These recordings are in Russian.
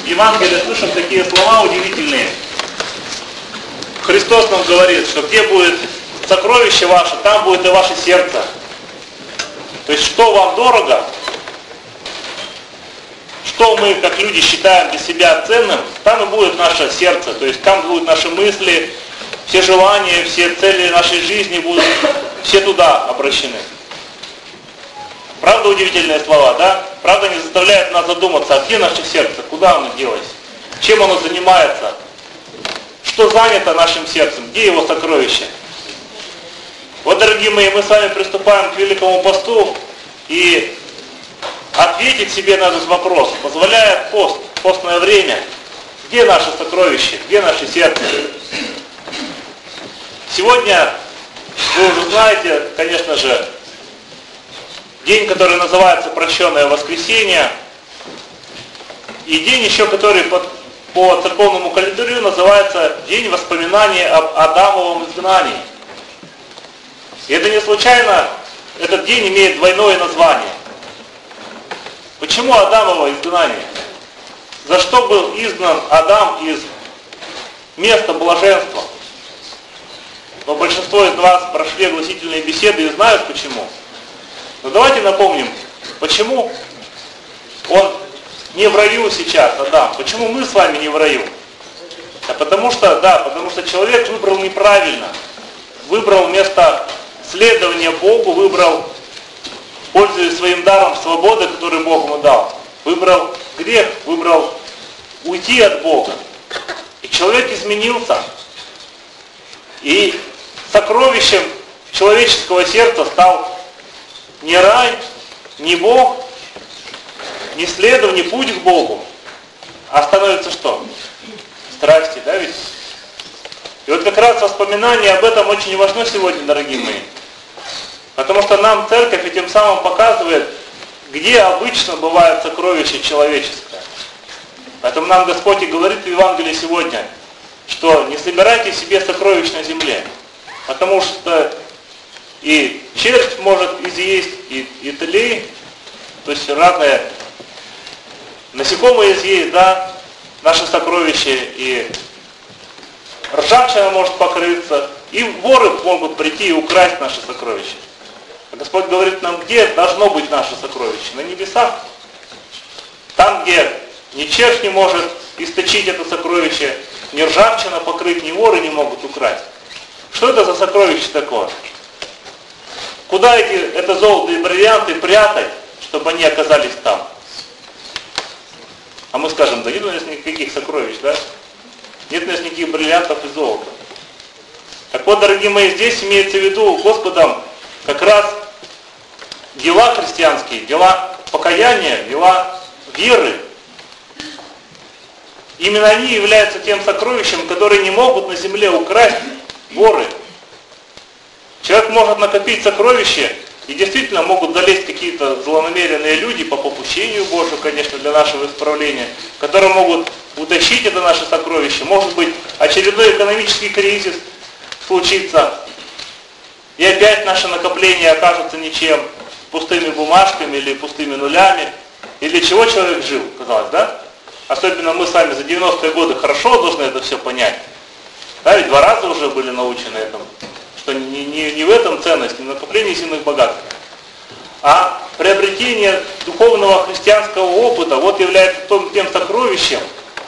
в Евангелии слышим такие слова удивительные. Христос нам говорит, что где будет сокровище ваше, там будет и ваше сердце. То есть, что вам дорого, что мы, как люди, считаем для себя ценным, там и будет наше сердце. То есть, там будут наши мысли, все желания, все цели нашей жизни будут все туда обращены. Правда удивительные слова, да? Правда не заставляет нас задуматься, а где наше сердце, куда оно делось, чем оно занимается, что занято нашим сердцем, где его сокровище. Вот, дорогие мои, мы с вами приступаем к Великому посту, и ответить себе на этот вопрос позволяет пост, постное время. Где наше сокровище, где наше сердце? Сегодня, вы уже знаете, конечно же, день, который называется Прощенное Воскресенье, и день еще, который по церковному календарю называется День воспоминания об Адамовом изгнании. И это не случайно, этот день имеет двойное название. Почему Адамово изгнание? За что был изгнан Адам из места блаженства? Но большинство из вас прошли огласительные беседы и знают почему. Но давайте напомним, почему он не в раю сейчас, Адам. Почему мы с вами не в раю? Потому что человек выбрал неправильно. Выбрал вместо следования Богу, выбрал, пользуясь своим даром свободы, который Бог ему дал. Выбрал грех, выбрал уйти от Бога. И человек изменился. И сокровищем человеческого сердца стал не рай, не Бог, не следование, не путь к Богу, а становится что? Страсти, да ведь? И вот как раз воспоминание об этом очень важно сегодня, дорогие мои. Потому что нам церковь этим самым показывает, где обычно бывает сокровище человеческое. Поэтому нам Господь и говорит в Евангелии сегодня, что не собирайте себе сокровищ на земле, потому что и червь может изъесть, и тлей, то есть разные насекомые изъесть, да, наши сокровища, и ржавчина может покрыться, и воры могут прийти и украсть наши сокровища. А Господь говорит нам, где должно быть наше сокровище? На небесах. Там, где ни червь не может источить это сокровище, ни ржавчина покрыть, ни воры не могут украсть. Что это за сокровище такое? Куда это золото и бриллианты прятать, чтобы они оказались там? А мы скажем, да нет у нас никаких сокровищ, да? Нет у нас никаких бриллиантов и золота. Так вот, дорогие мои, здесь имеется в виду Господом как раз дела христианские, дела покаяния, дела веры. Именно они являются тем сокровищем, которые не могут на земле украсть воры. Человек может накопить сокровища, и действительно могут залезть какие-то злонамеренные люди по попущению Божию, конечно, для нашего исправления, которые могут утащить это наше сокровище. Может быть, очередной экономический кризис случится, и опять наше накопление окажется ничем, пустыми бумажками или пустыми нулями. И для чего человек жил, казалось, да? Особенно мы с вами за 90-е годы хорошо должны это все понять. Да, ведь 2 раза уже были научены этому. Что не в этом ценность, не в накоплении земных богатств, а приобретение духовного христианского опыта вот является тем сокровищем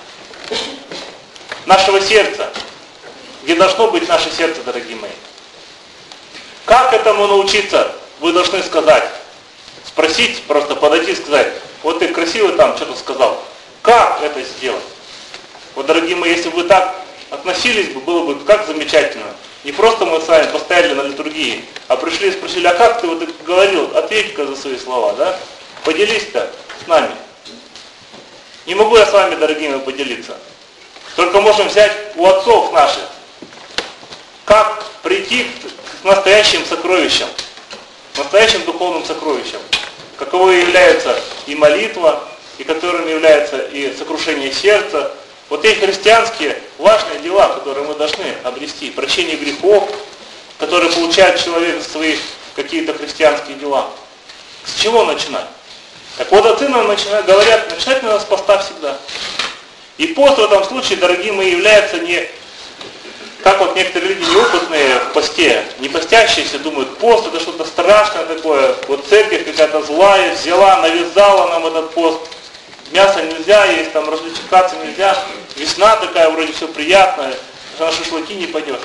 нашего сердца, где должно быть наше сердце, дорогие мои. Как этому научиться, вы должны сказать, спросить, просто подойти и сказать, вот ты красивый там что-то сказал, как это сделать? Вот, дорогие мои, если бы вы так относились, было бы как замечательно. Не просто мы с вами постояли на литургии, а пришли и спросили, а как ты вот это говорил, ответь-ка за свои слова, да? Поделись-то с нами. Не могу я с вами, дорогие мои, поделиться. Только можем взять у отцов наших, как прийти к настоящим сокровищам, настоящим духовным сокровищам, каковы являются и молитва, и которыми является и сокрушение сердца. Вот эти христианские важные дела, которые мы должны обрести, прощение грехов, которые получает человек за свои какие-то христианские дела. С чего начинать? Так вот, отцы нам говорят, начинать надо с поста всегда. И пост в этом случае, дорогие мои, является не, как вот некоторые люди неопытные в посте, не постящиеся, думают, пост это что-то страшное такое, вот церковь какая-то злая, взяла, навязала нам этот пост, мясо нельзя есть, там развлекаться нельзя, весна такая, вроде все приятное, на шашлыки не пойдешь.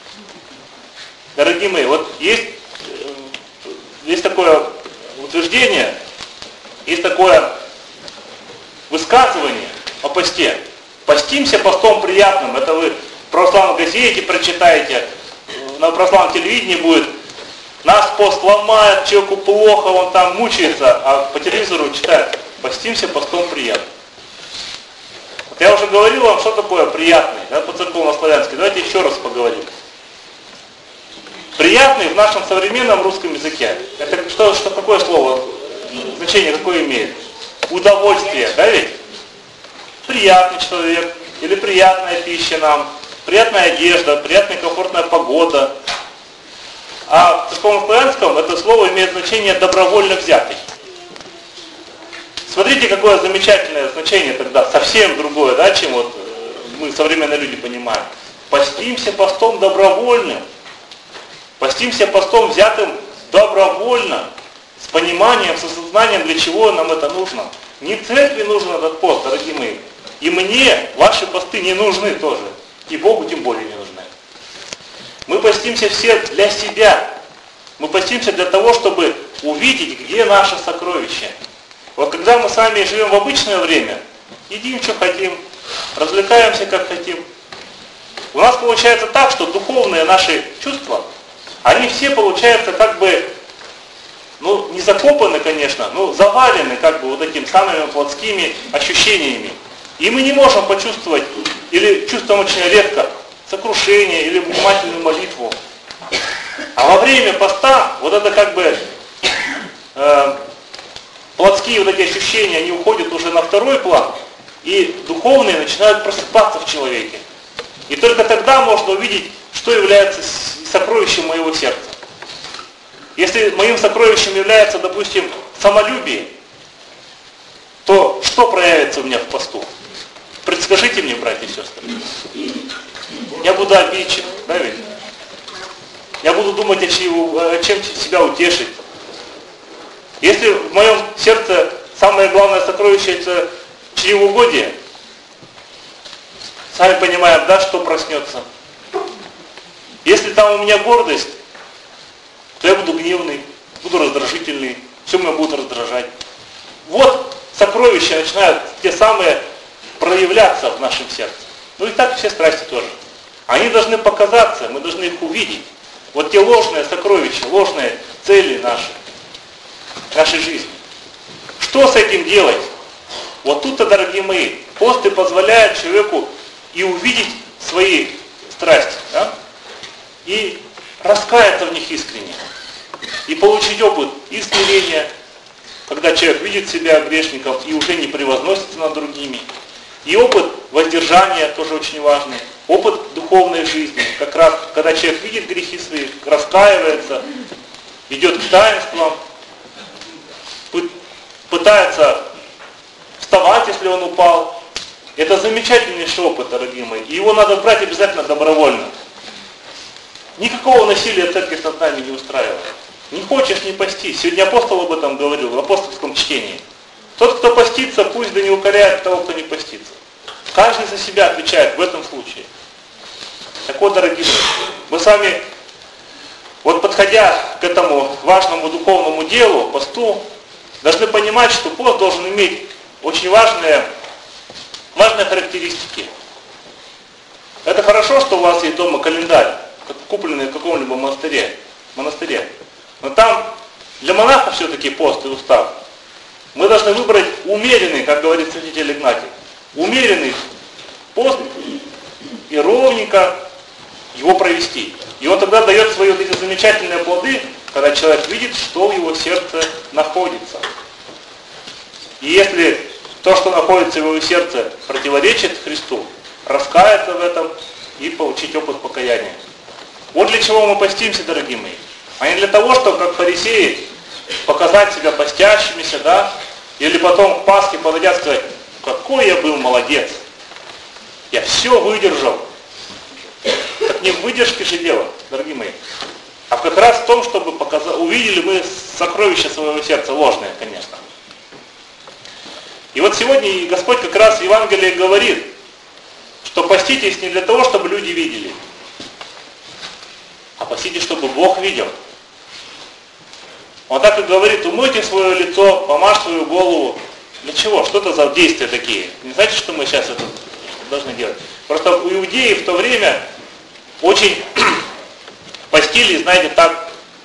Дорогие мои, вот есть такое утверждение, есть такое высказывание о посте. Постимся постом приятным. Это вы в православной газете прочитаете, на православном телевидении будет. Нас пост ломает, человеку плохо, он там мучается, а по телевизору читает. Постимся постом приятным. Вот я уже говорил вам, что такое приятный, да, по церковно-славянски. Давайте еще раз поговорим. Приятный в нашем современном русском языке. Это какое слово? Значение какое имеет? Удовольствие, да ведь? Приятный человек, или приятная пища нам, приятная одежда, приятная комфортная погода. А в церковно-славянском это слово имеет значение добровольно взятый. Смотрите, какое замечательное значение тогда, совсем другое, да, чем вот мы, современные люди, понимаем. Постимся постом добровольным. Постимся постом взятым добровольно, с пониманием, с осознанием, для чего нам это нужно. Не церкви нужен этот пост, дорогие мои. И мне ваши посты не нужны тоже. И Богу тем более не нужны. Мы постимся все для себя. Мы постимся для того, чтобы увидеть, где наше сокровище. Вот когда мы с вами живем в обычное время, едим, что хотим, развлекаемся, как хотим. У нас получается так, что духовные наши чувства, они все, получается, как бы, не закопаны, конечно, но завалены, как бы, вот этим самыми плотскими ощущениями. И мы не можем почувствовать, или чувствуем очень редко, сокрушение или внимательную молитву. А во время поста, вот это как бы, плотские вот эти ощущения, они уходят уже на второй план, и духовные начинают просыпаться в человеке. И только тогда можно увидеть, что является сокровищем моего сердца. Если моим сокровищем является, допустим, самолюбие, то что проявится у меня в посту? Предскажите мне, братья и сестры. Я буду обидчив, да ведь? Я буду думать, чем себя утешить. Если в моем сердце самое главное сокровище это чревоугодие, сами понимаем, да, что проснется. Если там у меня гордость, то я буду гневный, буду раздражительный, все меня будет раздражать. Вот сокровища начинают те самые проявляться в нашем сердце. Ну и так все страсти тоже. Они должны показаться, мы должны их увидеть. Вот те ложные сокровища, ложные цели нашей жизни. Что с этим делать? Вот тут-то, дорогие мои, пост и позволяет человеку и увидеть свои страсти, да? И раскаяться в них искренне. И получить опыт и смирения, когда человек видит себя грешником и уже не превозносится над другими. И опыт воздержания тоже очень важный. Опыт духовной жизни. Как раз, когда человек видит грехи свои, раскаивается, идет к таинствам, пытается вставать, если он упал. Это замечательнейший опыт, дорогие мои. И его надо брать обязательно добровольно. Никакого насилия церковь над нами не устраивает. Не хочешь, не пости. Сегодня апостол об этом говорил в апостольском чтении. Тот, кто постится, пусть да не укоряет того, кто не постится. Каждый за себя отвечает в этом случае. Так вот, дорогие мои, мы с вами, вот подходя к этому важному духовному делу, посту, должны понимать, что пост должен иметь очень важные характеристики. Это хорошо, что у вас есть дома календарь, купленный в каком-либо монастыре. Но там для монахов все-таки пост и устав. Мы должны выбрать умеренный, как говорит святитель Игнатий, умеренный пост и ровненько его провести. И он тогда дает свои вот эти замечательные плоды, когда человек видит, что в его сердце находится. И если то, что находится в его сердце, противоречит Христу, раскаяться в этом и получить опыт покаяния. Вот для чего мы постимся, дорогие мои. А не для того, чтобы, как фарисеи, показать себя постящимися, да, или потом к Пасхе подойдя сказать, какой я был молодец. все выдержал. Так не в выдержке же дело, дорогие мои, а как раз в том, чтобы увидели мы сокровища своего сердца, ложные, конечно. И вот сегодня Господь как раз в Евангелии говорит, что поститесь не для того, чтобы люди видели, а поститесь, чтобы Бог видел. Он так и говорит: умойте свое лицо, помажь свою голову. Для чего? Что это за действия такие? Не знаете, что мы сейчас это должны делать? Просто у иудеев в то время очень постились, знаете, так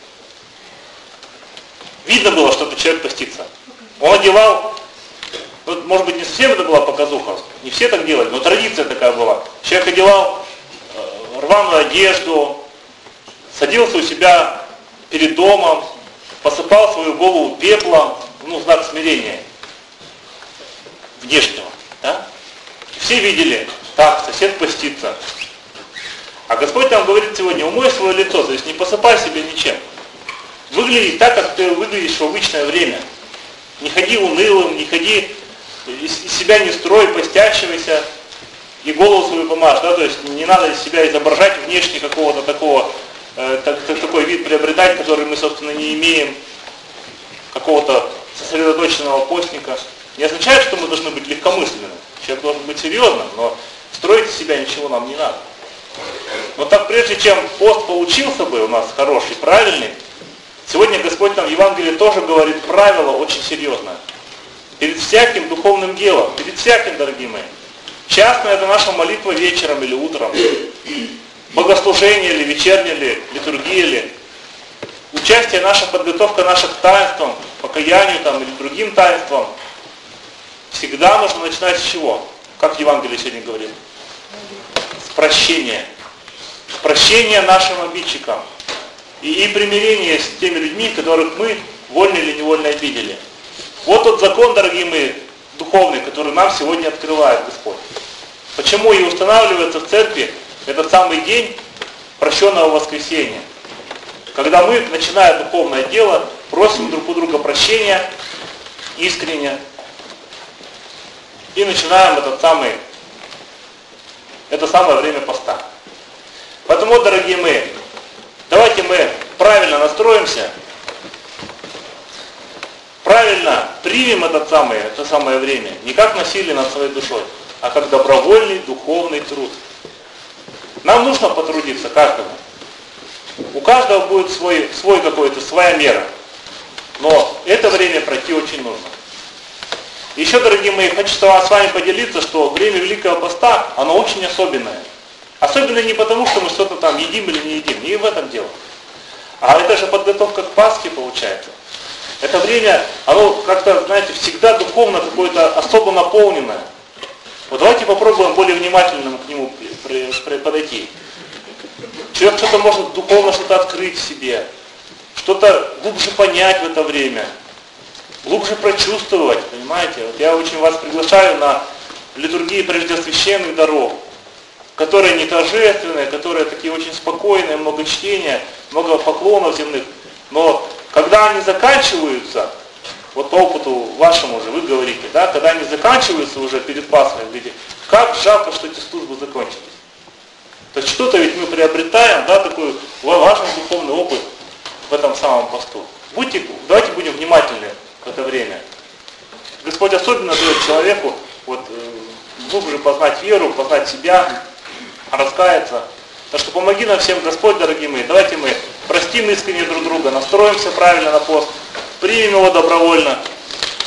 видно было, что этот человек постится. Он одевал, вот, может быть, не совсем это была показуха, не все так делали, но традиция такая была. Человек одевал рваную одежду, садился у себя перед домом, посыпал свою голову пеплом, знак смирения внешнего. Да? И все видели, так, сосед постится. А Господь нам говорит сегодня: умой свое лицо, то есть не посыпай себя ничем. Выгляди так, как ты выглядишь в обычное время. Не ходи унылым, не ходи, из себя не строй, постящегося, и голову свою помажь. Да? То есть не надо из себя изображать внешне какого-то такого, такой вид приобретать, который мы, собственно, не имеем, какого-то сосредоточенного постника. Не означает, что мы должны быть легкомысленными. Человек должен быть серьезным, но строить из себя ничего нам не надо. Но так прежде чем пост получился бы у нас хороший, правильный, сегодня Господь нам в Евангелии тоже говорит правило очень серьезное. Перед всяким духовным делом, перед всяким, дорогие мои. Частно это наша молитва вечером или утром, богослужение или вечернее ли, литургия ли, участие наша, подготовка наша к таинствам, покаянию там, или другим таинствам. Всегда нужно начинать с чего? Как Евангелие сегодня говорит? С прощения. С прощения нашим обидчикам. И примирения с теми людьми, которых мы вольно или невольно обидели. Вот тот закон, дорогие мои, духовный, который нам сегодня открывает Господь. Почему и устанавливается в церкви этот самый день прощенного воскресения. Когда мы, начиная духовное дело, просим друг у друга прощения искренне. И начинаем это самое время поста. Поэтому, дорогие мои, давайте мы правильно настроимся, правильно примем это самое время, не как насилие над своей душой, а как добровольный духовный труд. Нам нужно потрудиться каждому. У каждого будет свой какой-то, своя мера. Но это время пройти очень нужно. Еще, дорогие мои, хочу с вами поделиться, что время Великого Поста, оно очень особенное. Особенно не потому, что мы что-то там едим или не едим, не в этом дело. А это же подготовка к Пасхе получается. Это время, оно как-то, знаете, всегда духовно какое-то особо наполненное. Вот давайте попробуем более внимательно к нему подойти. Человек что-то может духовно что-то открыть в себе, что-то глубже понять в это время, глубже прочувствовать, понимаете? Вот я очень вас приглашаю на литургии преждесвященных даров, которые не торжественные, которые такие очень спокойные, много чтения, много поклонов земных. Но когда они заканчиваются, вот по опыту вашему же, вы говорите, да, когда они заканчиваются уже перед Пасхой, говорите, как жалко, что эти службы закончились. То есть что-то ведь мы приобретаем, да, такой важный духовный опыт в этом самом посту. Давайте будем внимательны в это время. Господь особенно дает человеку глубже познать веру, познать себя, раскаяться. Так что помоги нам всем, Господь, дорогие мои. Давайте мы простим искренне друг друга, настроимся правильно на пост, примем его добровольно.